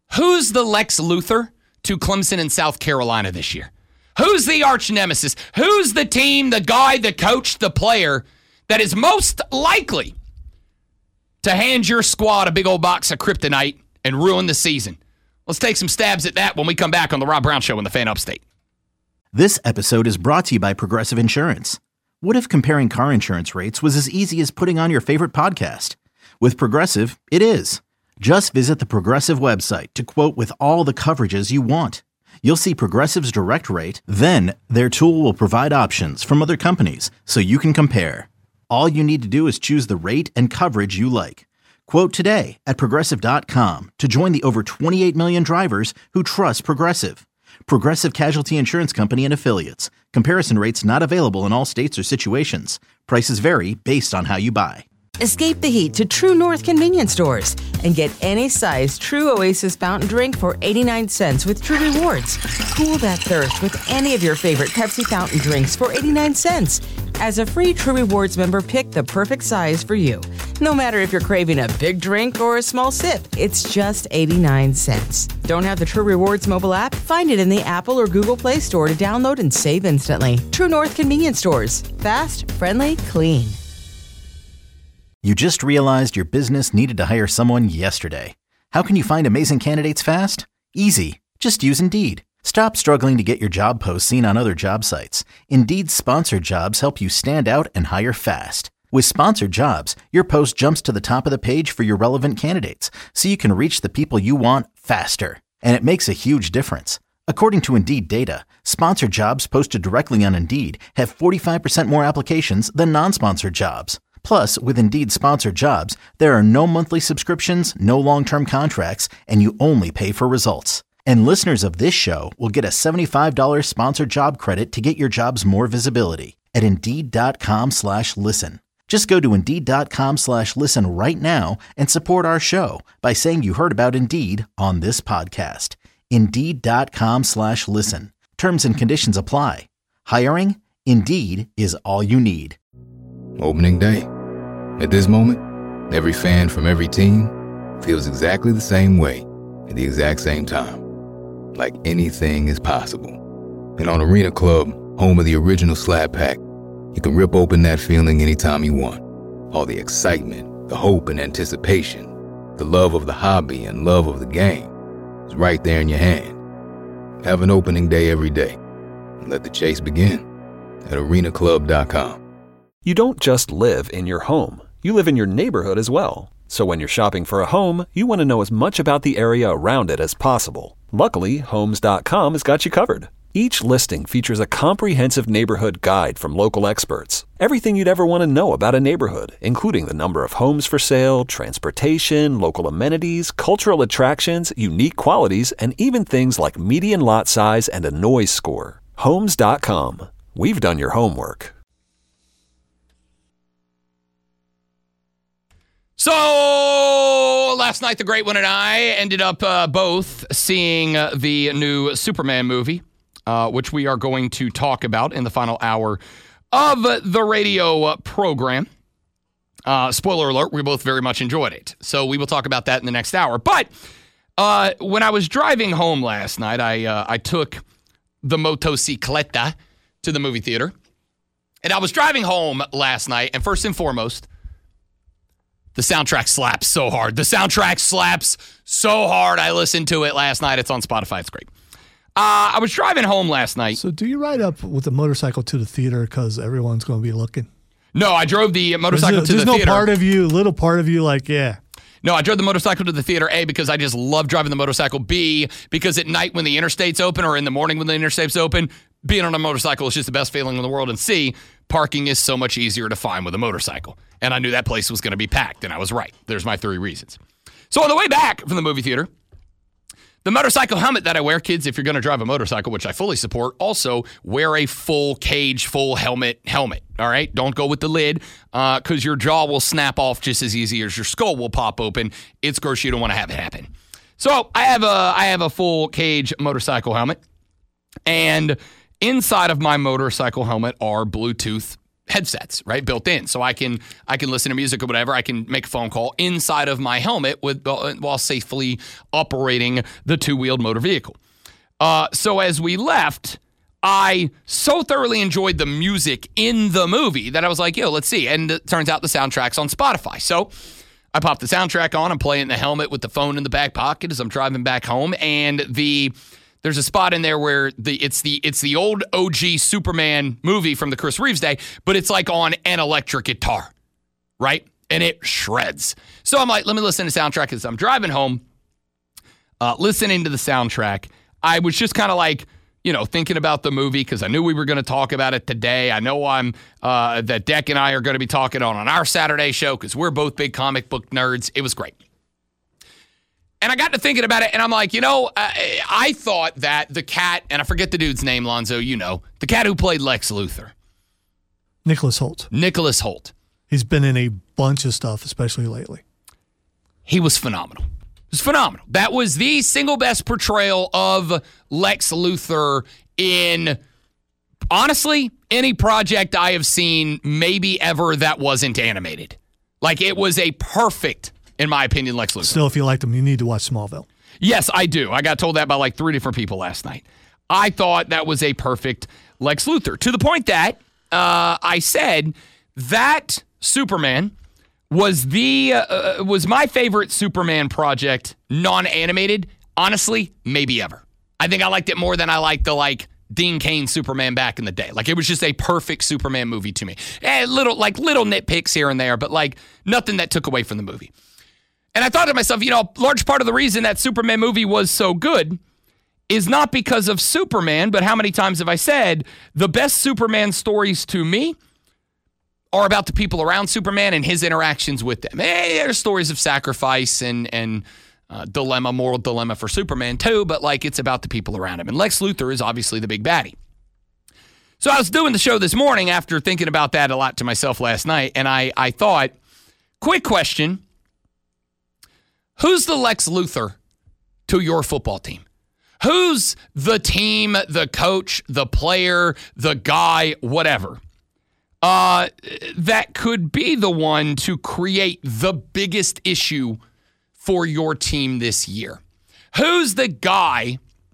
Who's the Lex Luthor to Clemson and South Carolina this year? Who's the arch nemesis? Who's the team, the guy, the coach, the player that is most likely to hand your squad a big old box of kryptonite and ruin the season? Let's take some stabs at that when we come back on the Rob Brown Show in the Fan Upstate. This episode is brought to you by Progressive Insurance. What if comparing car insurance rates was as easy as putting on your favorite podcast? With Progressive, it is. Just visit the Progressive website to quote with all the coverages you want. You'll see Progressive's direct rate, then their tool will provide options from other companies so you can compare. All you need to do is choose the rate and coverage you like. Quote today at Progressive.com to join the over 28 million drivers who trust Progressive. Progressive Casualty Insurance Company and Affiliates. Comparison rates not available in all states or situations. Prices vary based on how you buy. Escape the heat to True North convenience stores and get any size True Oasis fountain drink for 89 cents with True Rewards. Cool that thirst with any of your favorite Pepsi fountain drinks for 89 cents. As a free True Rewards member, pick the perfect size for you. No matter if you're craving a big drink or a small sip, it's just 89 cents. Don't have the True Rewards mobile app? Find it in the Apple or Google Play Store to download and save instantly. True North convenience stores. Fast, friendly, clean. You just realized your business needed to hire someone yesterday. How can you find amazing candidates fast? Easy. Just use Indeed. Stop struggling to get your job posts seen on other job sites. Indeed's sponsored jobs help you stand out and hire fast. With sponsored jobs, your post jumps to the top of the page for your relevant candidates, so you can reach the people you want faster. And it makes a huge difference. According to Indeed data, sponsored jobs posted directly on Indeed have 45% more applications than non-sponsored jobs. Plus, with Indeed sponsored jobs, there are no monthly subscriptions, no long-term contracts, and you only pay for results. And listeners of this show will get a $75 sponsored job credit to get your jobs more visibility at Indeed.com/listen. Just go to Indeed.com/listen right now and support our show by saying you heard about Indeed on this podcast. Indeed.com/listen. Terms and conditions apply. Hiring? Indeed is all you need. Opening day. At this moment, every fan from every team feels exactly the same way at the exact same time. Like anything is possible. And on Arena Club, home of the original Slab Pack, you can rip open that feeling anytime you want. All the excitement, the hope and anticipation, the love of the hobby and love of the game is right there in your hand. Have an opening day every day. And let the chase begin at arenaclub.com. You don't just live in your home. You live in your neighborhood as well. So when you're shopping for a home, you want to know as much about the area around it as possible. Luckily, Homes.com has got you covered. Each listing features a comprehensive neighborhood guide from local experts. Everything you'd ever want to know about a neighborhood, including the number of homes for sale, transportation, local amenities, cultural attractions, unique qualities, and even things like median lot size and a noise score. Homes.com. We've done your homework. So last night, the Great One and I ended up both seeing the new Superman movie, which we are going to talk about in the final hour of the radio program. Spoiler alert, we both very much enjoyed it. So we will talk about that in the next hour. But when I was driving home last night, I took the motocicleta to the movie theater. And I was driving home last night, and first and foremost, the soundtrack slaps so hard. The soundtrack slaps so hard. I listened to it last night. It's on Spotify. It's great. I was driving home last night. So do you ride up with a motorcycle to the theater because everyone's going to be looking? No, I drove the motorcycle to the theater. There's no little part of you like, yeah. No, I drove the motorcycle to the theater, A, because I just love driving the motorcycle, B, because at night when the interstate's open or in the morning when the interstate's open, being on a motorcycle is just the best feeling in the world. And C, parking is so much easier to find with a motorcycle. And I knew that place was going to be packed, and I was right. There's my 3 reasons. So on the way back from the movie theater, the motorcycle helmet that I wear, kids, if you're going to drive a motorcycle, which I fully support, also wear a full cage, full helmet, all right? Don't go with the lid because your jaw will snap off just as easy as your skull will pop open. It's gross. You don't want to have it happen. So I have a full cage motorcycle helmet, and inside of my motorcycle helmet are Bluetooth headsets, right, built in, so I can listen to music or whatever. I can make a phone call inside of my helmet while safely operating the two-wheeled motor vehicle. So as we left, I so thoroughly enjoyed the music in the movie that I was like, yo, let's see. And it turns out the soundtrack's on Spotify. So I popped the soundtrack on. I'm playing in the helmet with the phone in the back pocket as I'm driving back home, and there's a spot in there where it's the old OG Superman movie from the Chris Reeves day, but it's like on an electric guitar, right? And it shreds. So I'm like, let me listen to the soundtrack as I'm driving home, listening to the soundtrack. I was just kind of like, thinking about the movie because I knew we were going to talk about it today. I know that Deck and I are going to be talking on our Saturday show because we're both big comic book nerds. It was great. And I got to thinking about it, and I'm like, I thought that the cat, and I forget the dude's name, Lonzo, the cat who played Lex Luthor. Nicholas Hoult. He's been in a bunch of stuff, especially lately. He was phenomenal. It was phenomenal. That was the single best portrayal of Lex Luthor in, honestly, any project I have seen maybe ever that wasn't animated. Like, it was a perfect, in my opinion, Lex Luthor. Still, if you liked him, you need to watch Smallville. Yes, I do. I got told that by like 3 different people last night. I thought that was a perfect Lex Luthor, to the point that I said that Superman was my favorite Superman project, non-animated, honestly, maybe ever. I think I liked it more than I liked the Dean Cain Superman back in the day. Like, it was just a perfect Superman movie to me. Little nitpicks here and there, but nothing that took away from the movie. And I thought to myself, a large part of the reason that Superman movie was so good is not because of Superman, but how many times have I said the best Superman stories to me are about the people around Superman and his interactions with them. There's stories of sacrifice and moral dilemma for Superman too, but it's about the people around him. And Lex Luthor is obviously the big baddie. So I was doing the show this morning after thinking about that a lot to myself last night, and I thought, quick question, who's the Lex Luthor to your football team? Who's the team, the coach, the player, the guy, whatever, that could be the one to create the biggest issue for your team this year? Who's the guy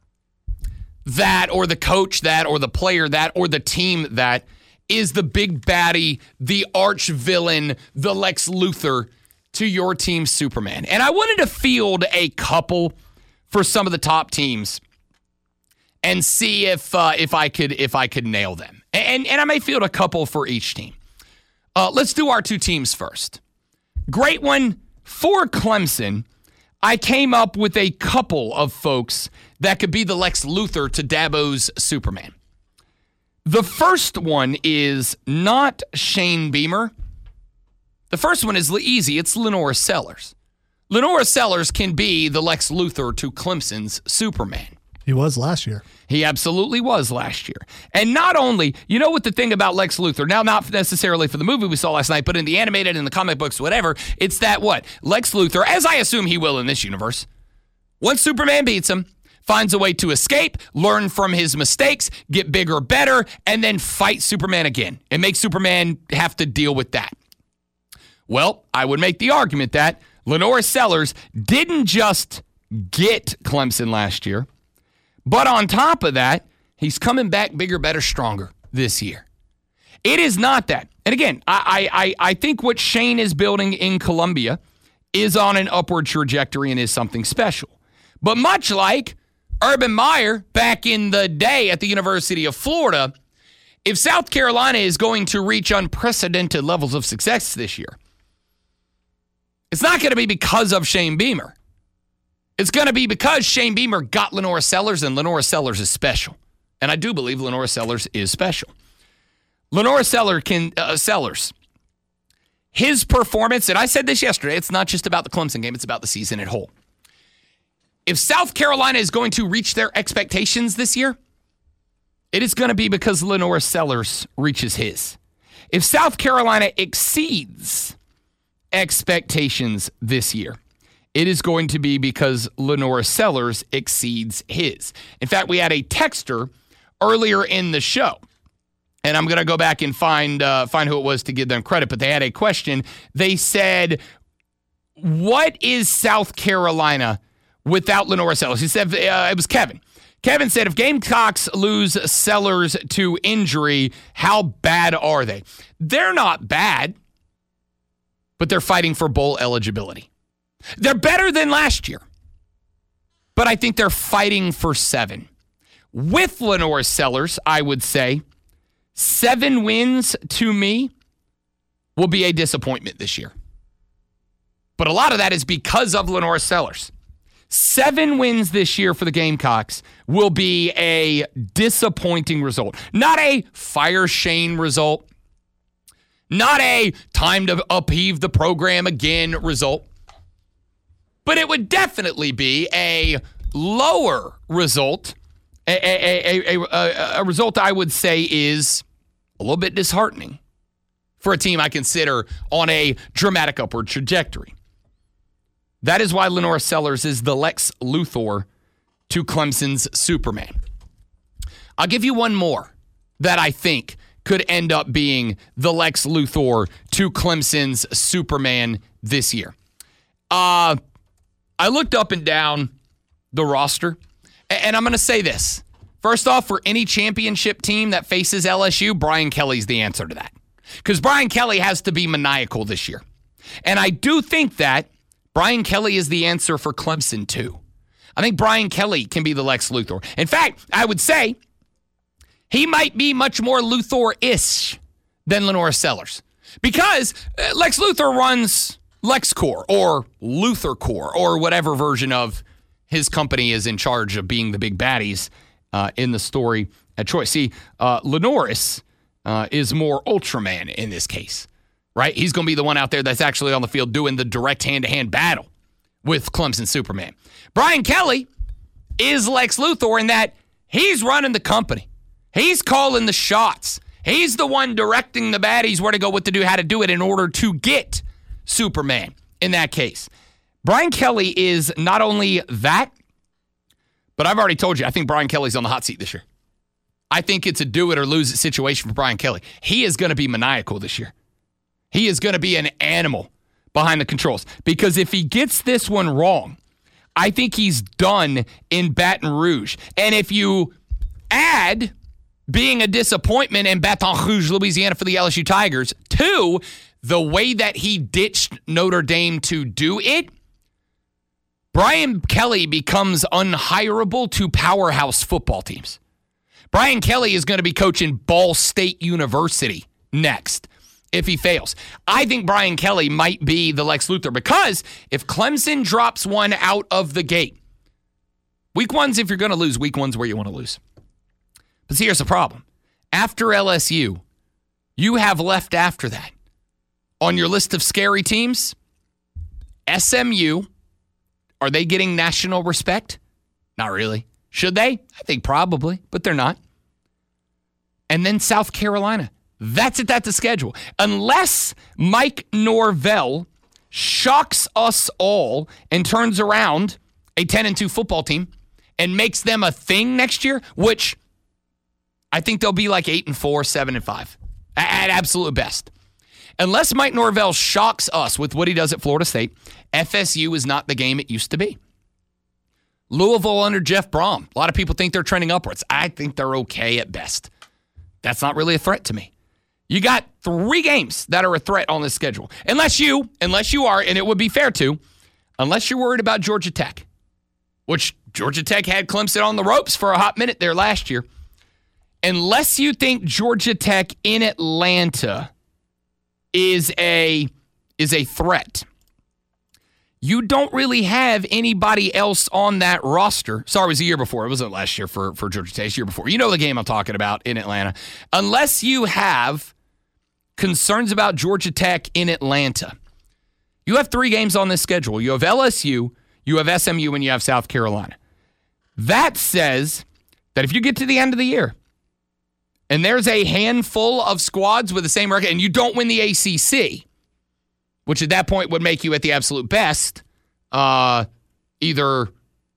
that, or the coach that, or the player that, or the team that is the big baddie, the arch villain, the Lex Luthor to your team's Superman? And I wanted to field a couple for some of the top teams and see if I could nail them. And I may field a couple for each team. Let's do our two teams first. Great one for Clemson. I came up with a couple of folks that could be the Lex Luthor to Dabo's Superman. The first one is not Shane Beamer. The first one is easy. It's Lenora Sellers. Lenora Sellers can be the Lex Luthor to Clemson's Superman. He was last year. He absolutely was last year. And not only, what the thing about Lex Luthor, now not necessarily for the movie we saw last night, but in the animated, in the comic books, whatever, it's that Lex Luthor, as I assume he will in this universe, once Superman beats him, finds a way to escape, learn from his mistakes, get bigger, better, and then fight Superman again and make Superman have to deal with that. Well, I would make the argument that Lenora Sellers didn't just get Clemson last year, but on top of that, he's coming back bigger, better, stronger this year. It is not that. And again, I think what Shane is building in Columbia is on an upward trajectory and is something special. But much like Urban Meyer back in the day at the University of Florida, if South Carolina is going to reach unprecedented levels of success this year, it's not going to be because of Shane Beamer. It's going to be because Shane Beamer got Lenora Sellers, and Lenora Sellers is special. And I do believe Lenora Sellers is special. Lenora Sellers, his performance, and I said this yesterday, it's not just about the Clemson game, it's about the season at whole. If South Carolina is going to reach their expectations this year, it is going to be because Lenora Sellers reaches his. If South Carolina exceeds expectations this year, it is going to be because Lenora Sellers exceeds his. In fact, we had a texter earlier in the show, and I'm going to go back and find who it was to give them credit, but they had a question. They said, what is South Carolina without LaNorris Sellers? He said, it was Kevin. Kevin said, if Gamecocks lose Sellers to injury, how bad are they? They're not bad, but they're fighting for bowl eligibility. They're better than last year, but I think they're fighting for 7. With LaNorris Sellers, I would say 7 wins to me will be a disappointment this year. But a lot of that is because of LaNorris Sellers. 7 wins this year for the Gamecocks will be a disappointing result. Not a fire Shane result. Not a time to upheave the program again result. But it would definitely be a lower result. A result I would say is a little bit disheartening for a team I consider on a dramatic upward trajectory. That is why LaNorris Sellers is the Lex Luthor to Clemson's Superman. I'll give you one more that I think could end up being the Lex Luthor to Clemson's Superman this year. I looked up and down the roster, and I'm going to say this. First off, for any championship team that faces LSU, Brian Kelly's the answer to that. Because Brian Kelly has to be maniacal this year. And I do think that Brian Kelly is the answer for Clemson, too. I think Brian Kelly can be the Lex Luthor. In fact, I would say he might be much more Luthor-ish than LaNorris Sellers. Because Lex Luthor runs LexCorp or LuthorCorp or whatever version of his company is in charge of being the big baddies in the story at Troy. See, LaNorris is more Ultraman in this case. Right? He's going to be the one out there that's actually on the field doing the direct hand-to-hand battle with Clemson Superman. Brian Kelly is Lex Luthor in that he's running the company. He's calling the shots. He's the one directing the baddies where to go, what to do, how to do it in order to get Superman in that case. Brian Kelly is not only that, but I've already told you, I think Brian Kelly's on the hot seat this year. I think it's a do-it-or-lose-it situation for Brian Kelly. He is going to be maniacal this year. He is going to be an animal behind the controls. Because if he gets this one wrong, I think he's done in Baton Rouge. And if you add being a disappointment in Baton Rouge, Louisiana for the LSU Tigers to the way that he ditched Notre Dame to do it, Brian Kelly becomes unhireable to powerhouse football teams. Brian Kelly is going to be coaching Ball State University next. If he fails. I think Brian Kelly might be the Lex Luthor because if Clemson drops one out of the gate, week one's if you're going to lose, week one's where you want to lose. But see, here's the problem. After LSU, you have left after that on your list of scary teams, SMU, are they getting national respect? Not really. Should they? I think probably, but they're not. And then South Carolina. That's it. That's the schedule. Unless Mike Norvell shocks us all and turns around a 10-2 football team and makes them a thing next year, which I think they'll be like 8-4, 7-5 at absolute best. Unless Mike Norvell shocks us with what he does at Florida State, FSU is not the game it used to be. Louisville under Jeff Brom. A lot of people think they're trending upwards. I think they're okay at best. That's not really a threat to me. You got 3 games that are a threat on this schedule. Unless you are, and it would be fair to, unless you're worried about Georgia Tech, which Georgia Tech had Clemson on the ropes for a hot minute there last year. Unless you think Georgia Tech in Atlanta is a threat, you don't really have anybody else on that roster. Sorry, it was the year before. It wasn't last year for Georgia Tech. It's the year before. You know the game I'm talking about in Atlanta. Unless you have concerns about Georgia Tech in Atlanta, you have 3 games on this schedule. You have LSU, you have SMU, and you have South Carolina. That says that if you get to the end of the year and there's a handful of squads with the same record and you don't win the ACC, which at that point would make you at the absolute best either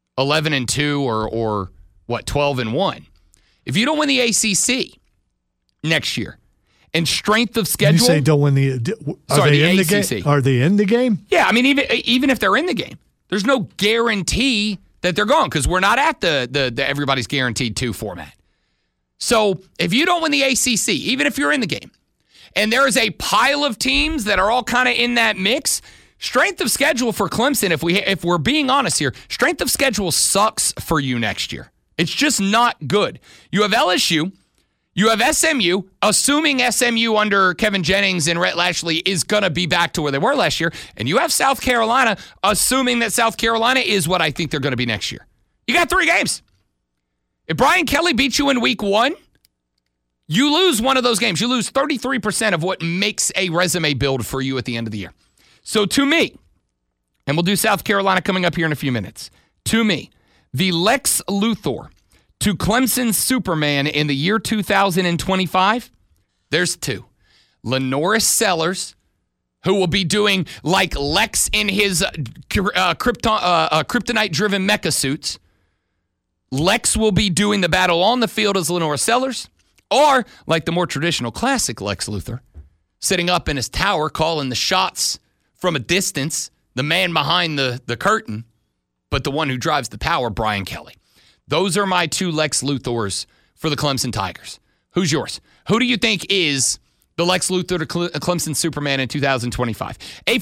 11-2 or 12-1. If you don't win the ACC, next year. And strength of schedule. You say don't win the. Are they in the ACC. game? Are they in the game? Yeah, I mean, even if they're in the game, there's no guarantee that they're going because we're not at the everybody's guaranteed 2 format. So if you don't win the ACC, even if you're in the game, and there is a pile of teams that are all kind of in that mix, strength of schedule for Clemson, if we're being honest here, strength of schedule sucks for you next year. It's just not good. You have LSU. You have SMU, assuming SMU under Kevin Jennings and Rhett Lashley is going to be back to where they were last year. And you have South Carolina, assuming that South Carolina is what I think they're going to be next year. You got 3 games. If Brian Kelly beats you in week 1, you lose one of those games. You lose 33% of what makes a resume build for you at the end of the year. So to me, and we'll do South Carolina coming up here in a few minutes, to me, the Lex Luthor to Clemson's Superman in the year 2025, there's 2. Lenoris Sellers, who will be doing like Lex in his kryptonite-driven mecha suits. Lex will be doing the battle on the field as Lenoris Sellers, or like the more traditional classic Lex Luthor, sitting up in his tower calling the shots from a distance, the man behind the curtain, but the one who drives the power, Brian Kelly. Those are my 2 Lex Luthors for the Clemson Tigers. Who's yours? Who do you think is the Lex Luthor to Clemson Superman in 2025?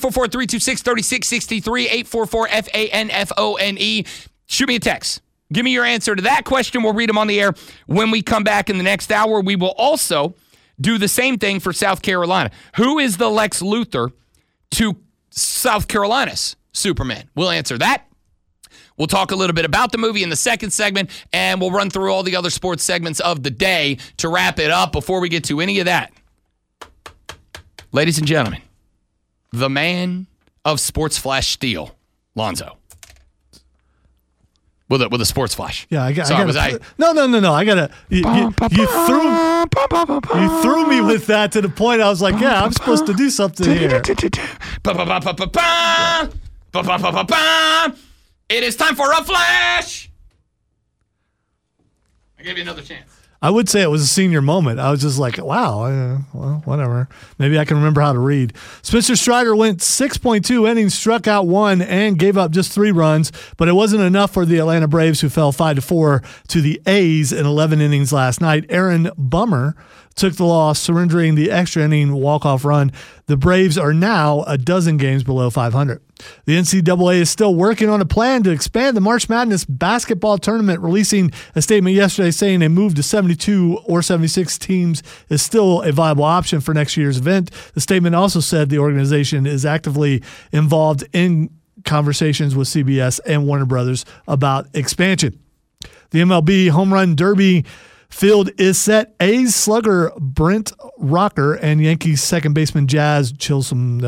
844-326-3663, 844-FANFONE. Shoot me a text. Give me your answer to that question. We'll read them on the air when we come back in the next hour. We will also do the same thing for South Carolina. Who is the Lex Luthor to South Carolina's Superman? We'll answer that. We'll talk a little bit about the movie in the second segment, and we'll run through all the other sports segments of the day to wrap it up. Before we get to any of that, ladies and gentlemen, the man of Sports Flash Steel, Lonzo. With a sports flash. Yeah, I got. No. I gotta. You threw me with that to the point I was like, yeah, I'm supposed to do something here. It is time for a flash. I gave you another chance. I would say it was a senior moment. I was just like, wow, well, whatever. Maybe I can remember how to read. Spencer Strider went 6.2 innings, struck out 1, and gave up just 3 runs, but it wasn't enough for the Atlanta Braves, who fell 5-4 to the A's in 11 innings last night. Aaron Bummer took the loss, surrendering the extra inning walk-off run. The Braves are now a dozen games below 500. The NCAA is still working on a plan to expand the March Madness basketball tournament, releasing a statement yesterday saying a move to 72 or 76 teams is still a viable option for next year's event. The statement also said the organization is actively involved in conversations with CBS and Warner Brothers about expansion. The MLB Home Run Derby field is set. A's slugger Brent Rocker and Yankees second baseman Jazz Chisholm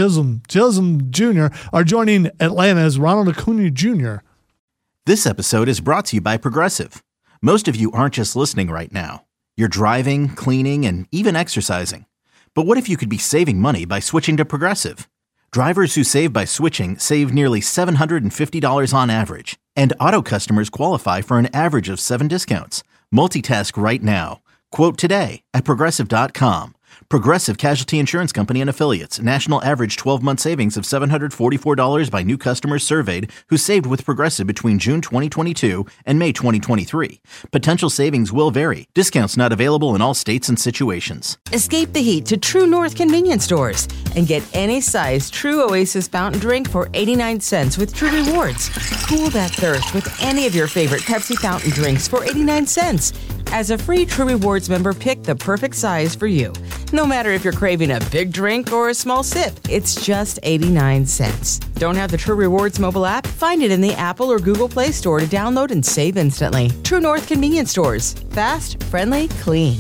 Jr. are joining Atlanta's Ronald Acuna Jr. This episode is brought to you by Progressive. Most of you aren't just listening right now. You're driving, cleaning, and even exercising. But what if you could be saving money by switching to Progressive? Drivers who save by switching save nearly $750 on average. And auto customers qualify for an average of 7 discounts. Multitask right now. Quote today at Progressive.com. Progressive Casualty Insurance Company and Affiliates. National average 12-month savings of $744 by new customers surveyed who saved with Progressive between June 2022 and May 2023. Potential savings will vary. Discounts not available in all states and situations. Escape the heat to True North convenience stores and get any size True Oasis fountain drink for 89 cents with True Rewards. Cool that thirst with any of your favorite Pepsi fountain drinks for 89 cents. As a free True Rewards member, pick the perfect size for you. No matter if you're craving a big drink or a small sip, it's just 89 cents. Don't have the True Rewards mobile app? Find it in the Apple or Google Play Store to download and save instantly. True North convenience stores. Fast, friendly, clean.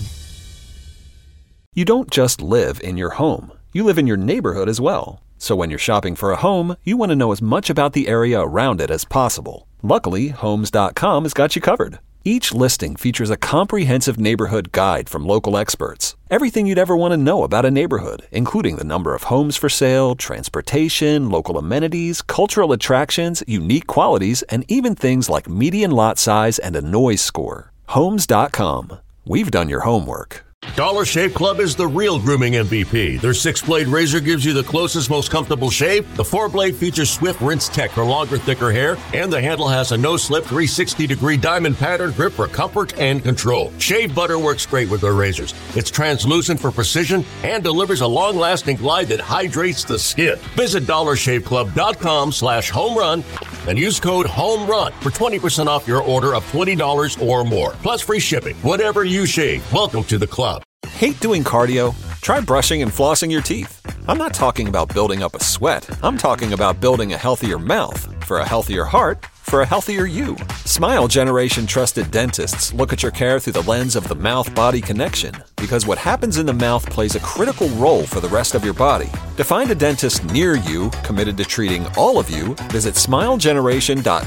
You don't just live in your home. You live in your neighborhood as well. So when you're shopping for a home, you want to know as much about the area around it as possible. Luckily, Homes.com has got you covered. Each listing features a comprehensive neighborhood guide from local experts. Everything you'd ever want to know about a neighborhood, including the number of homes for sale, transportation, local amenities, cultural attractions, unique qualities, and even things like median lot size and a noise score. Homes.com. We've done your homework. Dollar Shave Club is the real grooming MVP. Their 6-blade razor gives you the closest, most comfortable shave. The 4-blade features swift rinse tech for longer, thicker hair, and the handle has a no-slip 360-degree diamond pattern grip for comfort and control. Shave butter works great with their razors. It's translucent for precision and delivers a long-lasting glide that hydrates the skin. Visit DollarShaveClub.com/homerun and use code HOMERUN for 20% off your order of $20 or more, plus free shipping. Whatever you shave, welcome to the club. Hate doing cardio? Try brushing and flossing your teeth. I'm not talking about building up a sweat. I'm talking about building a healthier mouth for a healthier heart for a healthier you. Smile Generation trusted dentists look at your care through the lens of the mouth-body connection, because what happens in the mouth plays a critical role for the rest of your body. To find a dentist near you committed to treating all of you, visit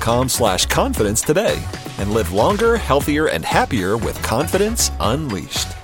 smilegeneration.com/confidence today and live longer, healthier, and happier with confidence unleashed.